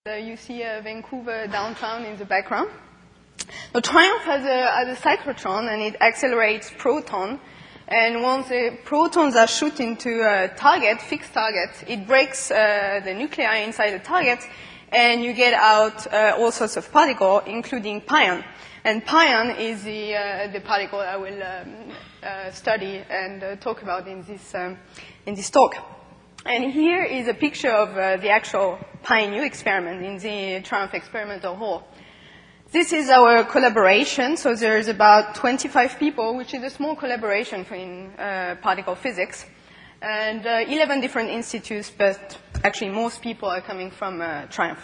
You see Vancouver downtown in the background. The TRIUMPH has a cyclotron, and it accelerates protons. And once the protons are shot into a target, fixed target, it breaks the nuclei inside the target, and you get out all sorts of particles, including pion. And pion is the particle I will study and talk about in this talk. And here is a picture of the actual PINU experiment in the TRIUMPH experimental hall. This is our collaboration. So there's about 25 people, which is a small collaboration in particle physics, and 11 different institutes, but actually most people are coming from TRIUMPH.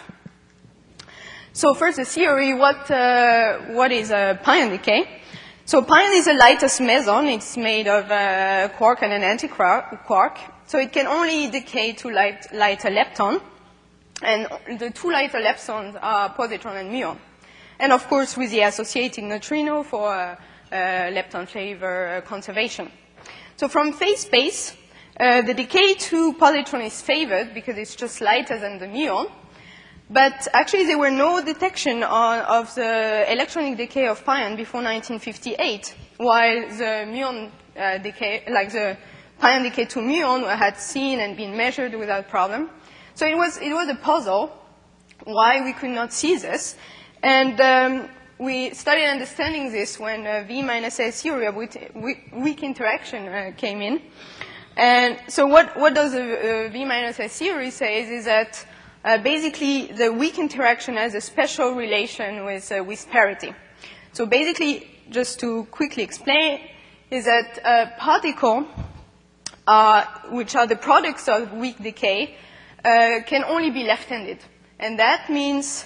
So first, the theory, what is a pion decay? So pion is the lightest meson. It's made of quark and an anti-quark. So it can only decay to lighter lepton. And the two lighter leptons are positron and muon. And of course, with the associated neutrino for lepton flavor conservation. So from phase space, the decay to positron is favored because it's just lighter than the muon. But actually, there were no detection of the electronic decay of pion before 1958, while the muon decay, like the pion decay to muon, had seen and been measured without problem. So it was a puzzle why we could not see this. And we started understanding this when V-A theory of weak interaction came in. And so what does the V-A theory say is that basically, the weak interaction has a special relation with parity. So basically, just to quickly explain, is that particles, which are the products of weak decay, can only be left-handed. And that means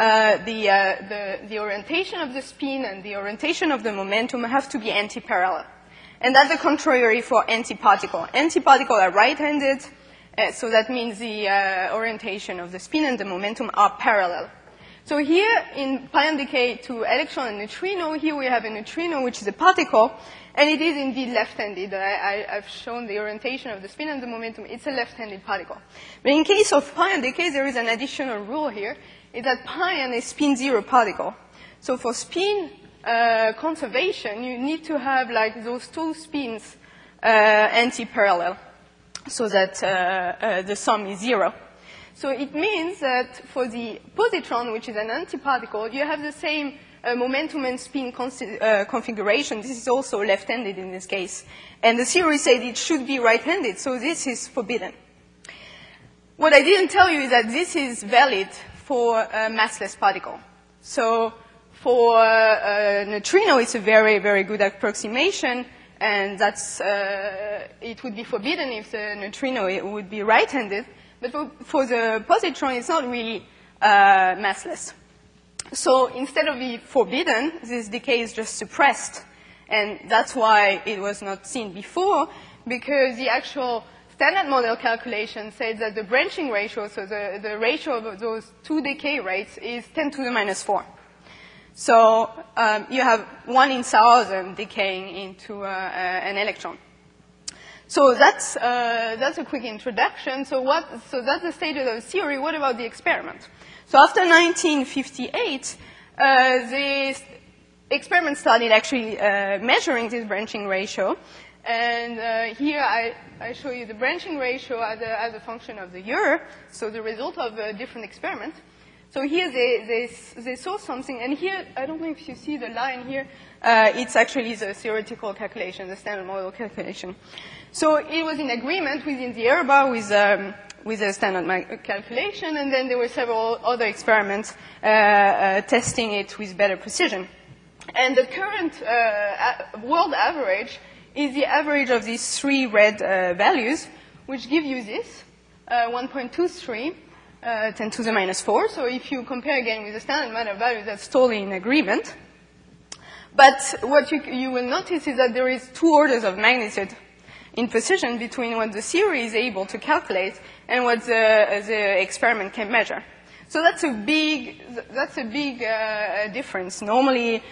the orientation of the spin and the orientation of the momentum have to be anti-parallel. And that's the contrary for antiparticle. Antiparticle are right-handed. So that means the orientation of the spin and the momentum are parallel. So here in pion decay to electron and neutrino, here we have a neutrino, which is a particle, and it is indeed left-handed. I've shown the orientation of the spin and the momentum. It's a left-handed particle. But in case of pion decay, there is an additional rule here, is that pion is spin-zero particle. So for spin conservation, you need to have like those two spins anti-parallel, so that the sum is zero. So it means that for the positron, which is an antiparticle, you have the same momentum and spin configuration. This is also left-handed in this case. And the theory said it should be right-handed, so this is forbidden. What I didn't tell you is that this is valid for a massless particle. So for neutrino, it's a very, very good approximation. And that's, it would be forbidden if the neutrino would be right-handed. But for the positron, it's not really massless. So instead of being forbidden, this decay is just suppressed. And that's why it was not seen before, because the actual standard model calculation says that the branching ratio, so the ratio of those two decay rates, is 10 to the minus 4. So you have 1 in 1,000 decaying into an electron. So that's a quick introduction. So that's the status of the theory. What about the experiment? So after 1958, the experiment started actually measuring this branching ratio. And here I show you the branching ratio as a function of the year. So the result of a different experiment. So here they saw something, and here, I don't know if you see the line here, it's actually the theoretical calculation, the standard model calculation. So it was in agreement within the error bar with the standard calculation, and then there were several other experiments testing it with better precision. And the current world average is the average of these three red values, which give you this, 1.23. 10 to the minus 4. So if you compare again with the standard matter value, that's totally in agreement. But what you will notice is that there is 2 orders of magnitude in precision between what the theory is able to calculate and what the experiment can measure. So that's a big difference. Normally,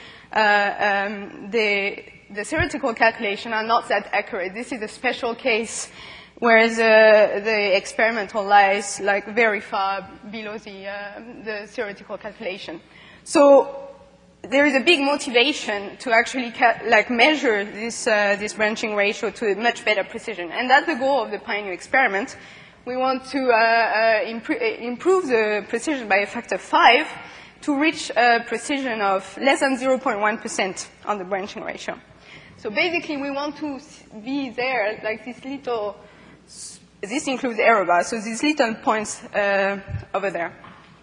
the theoretical calculations are not that accurate. This is a special case whereas the experimental lies like very far below the theoretical calculation. So there is a big motivation to actually measure this branching ratio to a much better precision, and that's the goal of the Pioneer experiment. We want to improve the precision by a factor of 5 to reach a precision of less than 0.1% on the branching ratio. So basically, we want to be there, like this little. This includes error bar, so these little points over there.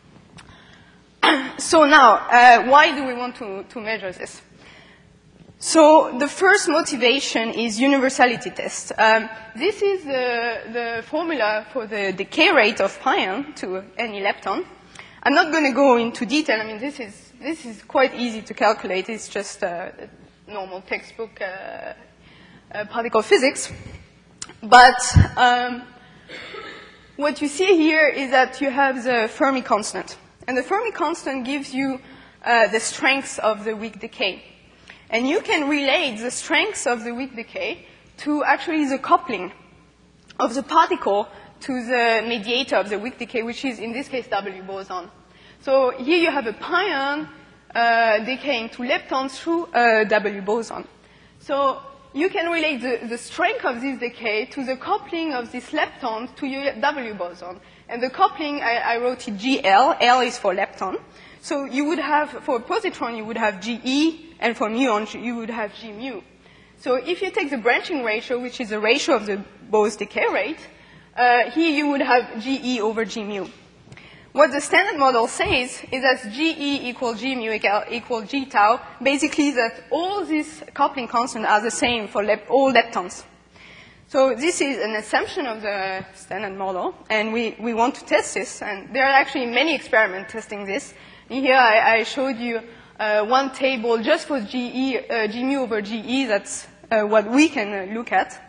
So now, why do we want to measure this? So the first motivation is universality test. This is the formula for the decay rate of pion to any lepton. I'm not going to go into detail. I mean, this is quite easy to calculate. It's just normal textbook particle physics. But what you see here is that you have the Fermi constant. And the Fermi constant gives you the strength of the weak decay. And you can relate the strength of the weak decay to actually the coupling of the particle to the mediator of the weak decay, which is, in this case, W boson. So here you have a pion decaying to leptons through a W boson. So you can relate the strength of this decay to the coupling of this lepton to your W boson. And the coupling, I wrote it GL. L is for lepton. So you would have, for a positron, you would have GE, and for muon, you would have G mu. So if you take the branching ratio, which is the ratio of the Bose decay rate, here you would have GE over G mu. What the standard model says is that GE equal G mu equal G tau, basically that all these coupling constants are the same for all leptons. So this is an assumption of the standard model, and we want to test this, and there are actually many experiments testing this. Here I showed you one table just for G mu over GE. That's what we can look at.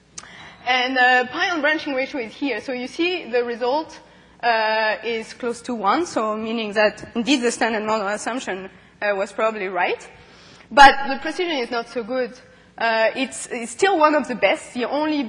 And pion branching ratio is here. So you see the result is close to 1, so meaning that indeed the standard model assumption was probably right. But the precision is not so good. It's still one of the best. The only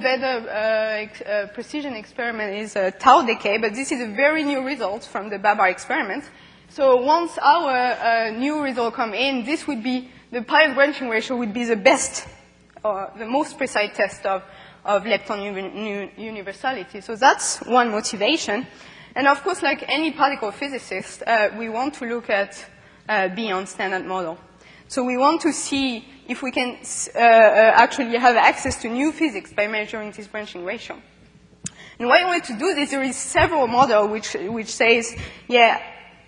better precision experiment is tau decay, but this is a very new result from the Babar experiment. So once our new result come in, this would be, the pion branching ratio would be the best, or the most precise test of lepton universality. So that's one motivation. And of course, like any particle physicist, we want to look at beyond standard model. So we want to see if we can actually have access to new physics by measuring this branching ratio. And why I want to do this, there is several models which says, yeah,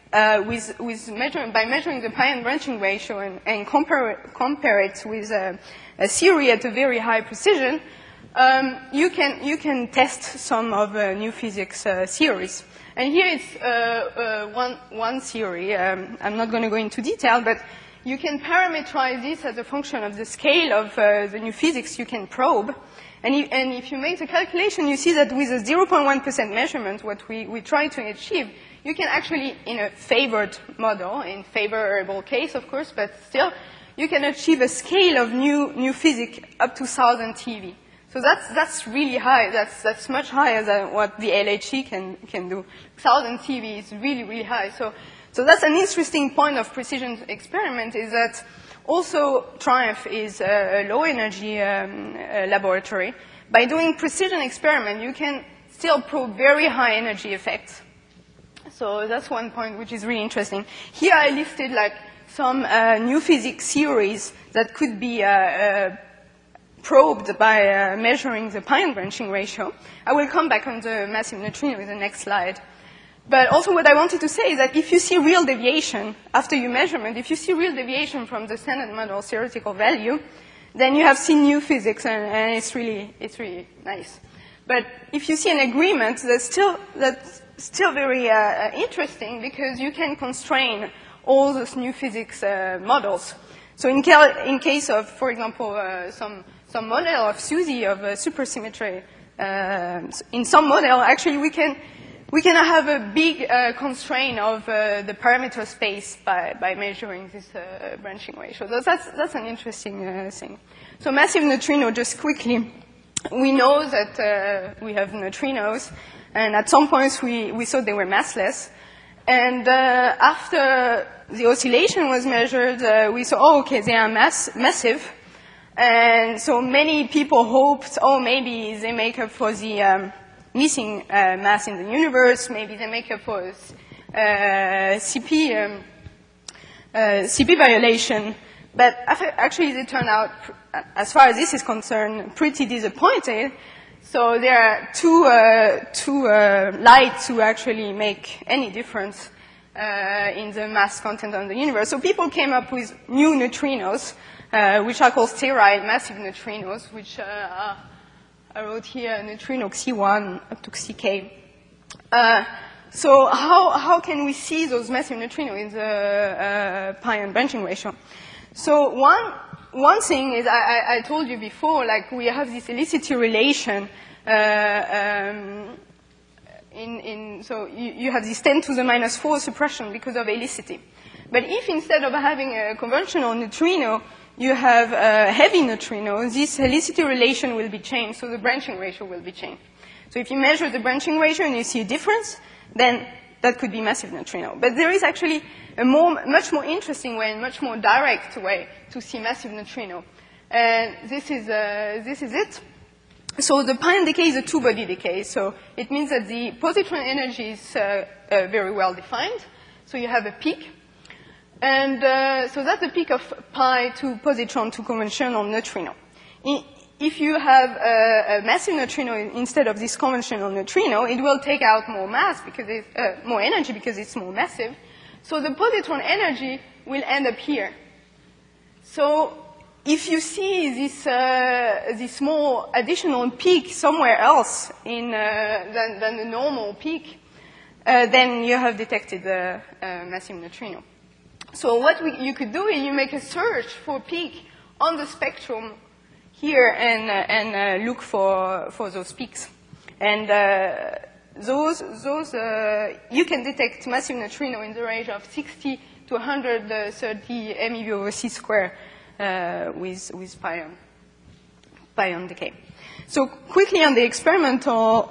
by measuring the pion branching ratio and compare it with a theory at a very high precision, you can test some of new physics theories. And here it's one theory. I'm not going to go into detail, but you can parameterize this as a function of the scale of the new physics you can probe. And if you make the calculation, you see that with a 0.1% measurement, what we try to achieve, you can actually, in a favored model, in favorable case, of course, but still, you can achieve a scale of new physics up to 1,000 TeV. So that's really high. That's much higher than what the LHC can do. 1,000 TeV is really, really high. So that's an interesting point of precision experiment, is that also TRIUMPH is a low energy laboratory. By doing precision experiment, you can still probe very high energy effects. So that's one point which is really interesting. Here I listed like some new physics theories that could be probed by measuring the pion branching ratio. I will come back on the massive neutrino in the next slide. But also what I wanted to say is that if you see real deviation after your measurement, if you see real deviation from the standard model theoretical value, then you have seen new physics, and it's really nice. But if you see an agreement, that's still very interesting, because you can constrain all those new physics models. So in case of, for example, some model of SUSY of supersymmetry, in some model, actually we can have a big constraint of the parameter space by measuring this branching ratio. That's an interesting thing. So massive neutrino, just quickly. we know that we have neutrinos, and at some points we thought they were massless. And after the oscillation was measured, we saw, oh, okay, they are massive. And so many people hoped, oh, maybe they make up for the missing mass in the universe, maybe they make up for CP violation. But actually, they turned out, as far as this is concerned, pretty disappointed. So there are too light to actually make any difference in the mass content of the universe. So people came up with new neutrinos, which are called sterile massive neutrinos, which I wrote here, neutrino Xi1 up to Xk. So how can we see those massive neutrinos in the pion branching ratio? So one thing is, I told you before, like we have this helicity relation. So you have this 10 to the minus 4 suppression because of helicity. But if instead of having a conventional neutrino, you have a heavy neutrino, this helicity relation will be changed, so the branching ratio will be changed. So if you measure the branching ratio and you see a difference, then that could be massive neutrino. But there is actually a much more interesting way and much more direct way to see massive neutrino. And this is it. So the pion decay is a two-body decay. So it means that the positron energy is very well defined. So you have a peak. And so that's the peak of pi to positron to conventional neutrino. If you have a massive neutrino instead of this conventional neutrino, it will take out more mass because it's more energy because it's more massive. So the positron energy will end up here. So if you see this small additional peak somewhere else than the normal peak, then you have detected a massive neutrino. So what you could do is you make a search for peak on the spectrum here and look for those peaks. And you can detect massive neutrino in the range of 60 to 130 MeV over C square with pion decay. So quickly on the experimental,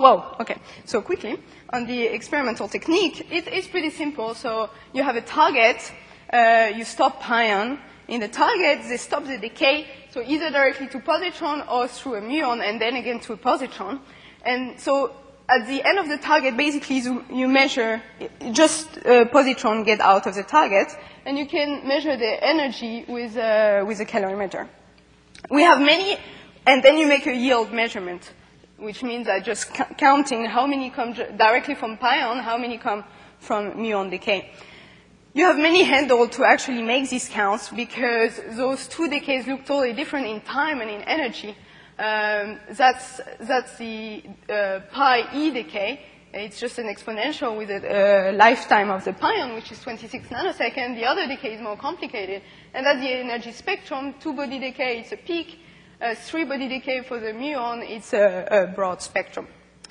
on the experimental technique, it's pretty simple. So you have a target, you stop pion. In the target, they stop the decay, so either directly to positron or through a muon, and then again to a positron. And so at the end of the target, basically, you measure just positron get out of the target, and you can measure the energy with a calorimeter. We have many, and then you make a yield measurement, which means that just counting how many come directly from pion, how many come from muon decay. You have many handles to actually make these counts because those two decays look totally different in time and in energy. That's the pi e decay. It's just an exponential with a lifetime of the pion, which is 26 nanoseconds. The other decay is more complicated. And that's the energy spectrum. Two-body decay, it's a peak. Three-body decay for the muon, it's a broad spectrum.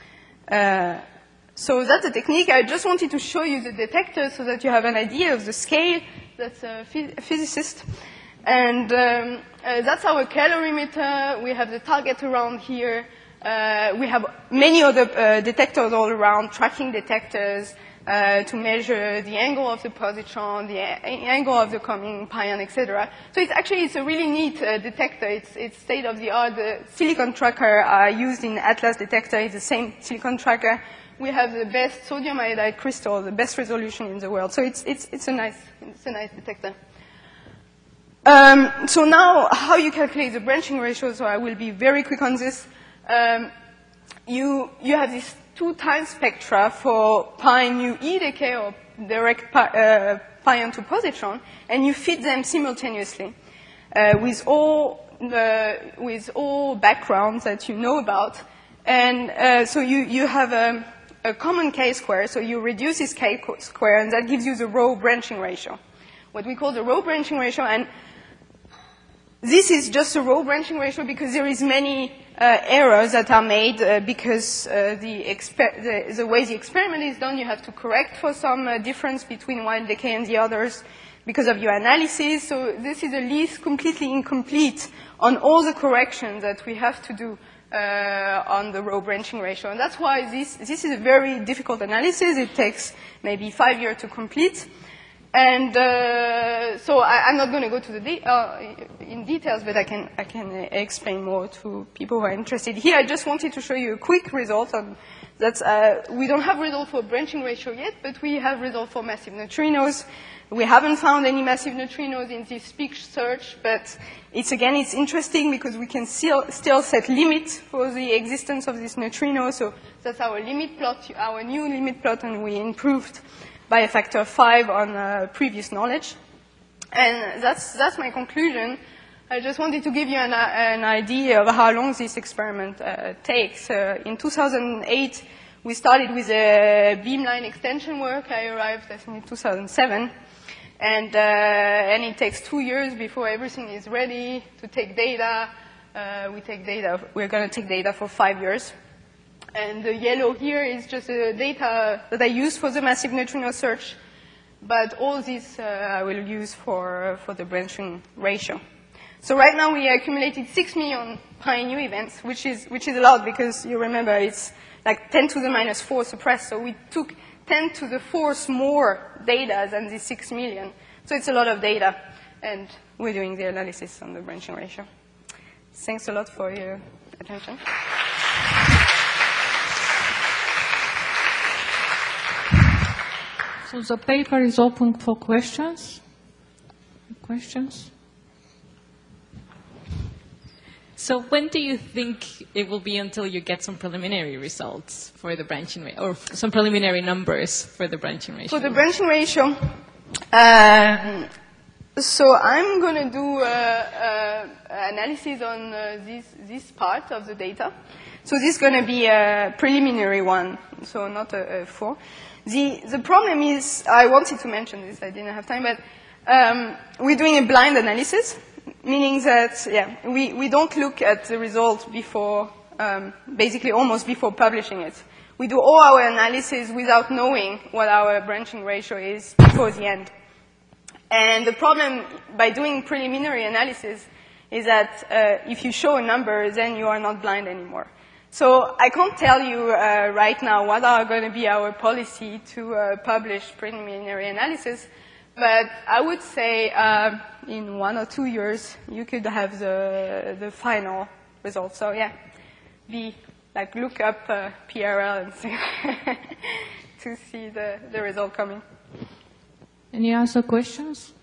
So that's the technique. I just wanted to show you the detector so that you have an idea of the scale. That's a physicist. And that's our calorimeter. We have the target around here. We have many other detectors all around, tracking detectors to measure the angle of the positron, the angle of the coming pion, etc. So it's a really neat detector. It's state of the art. The silicon tracker are used in Atlas detector. It's the same silicon tracker. We have the best sodium iodide crystal, the best resolution in the world. So it's a nice detector. So now, how you calculate the branching ratio? So I will be very quick on this. You have these two time spectra for pi nu e decay or direct pion to positron, and you fit them simultaneously with all backgrounds that you know about. And so you have a common chi-square, so you reduce this chi-square, and that gives you the raw branching ratio, what we call the raw branching ratio. And this is just a raw branching ratio because there is many errors that are made because the way the experiment is done, you have to correct for some difference between one decay and the others because of your analysis. So this is a list completely incomplete on all the corrections that we have to do on the row branching ratio. And that's why this is a very difficult analysis. It takes maybe 5 years to complete. And so I'm not going to go to the in details, but I can explain more to people who are interested. Here, I just wanted to show you a quick result on that. We don't have result for branching ratio yet, but we have result for massive neutrinos. We haven't found any massive neutrinos in this speech search, but it's interesting because we can still set limits for the existence of this neutrino. So that's our limit plot, our new limit plot, and we improved by a factor of 5 on previous knowledge. And that's my conclusion. I just wanted to give you an idea of how long this experiment takes. In 2008, we started with a beamline extension work. I arrived, I think, in 2007. And it takes 2 years before everything is ready to take data. We're going to take data for 5 years. And the yellow here is just the data that I use for the massive neutrino search. But all this I will use for the branching ratio. So right now we accumulated 6 million pi new events, which is a lot because you remember it's like 10 to the minus 4 suppressed. So we took 10 to the 4th more data than the 6 million. So it's a lot of data. And we're doing the analysis on the branching ratio. Thanks a lot for your attention. So the paper is open for questions. Questions? So when do you think it will be until you get some preliminary results for the branching ratio, or some preliminary numbers for the branching ratio? For the branching ratio, so I'm going to do analysis on this part of the data. So this is going to be a preliminary one, so not a 4. The problem is, I wanted to mention this, I didn't have time, but we're doing a blind analysis, meaning that, we don't look at the results before, basically almost before publishing it. We do all our analysis without knowing what our branching ratio is before the end. And the problem by doing preliminary analysis is that if you show a number, then you are not blind anymore. So I can't tell you right now what are going to be our policy to publish preliminary analysis, but I would say in 1 or 2 years you could have the final results. So yeah, look up PRL and see to see the result coming. Any other questions?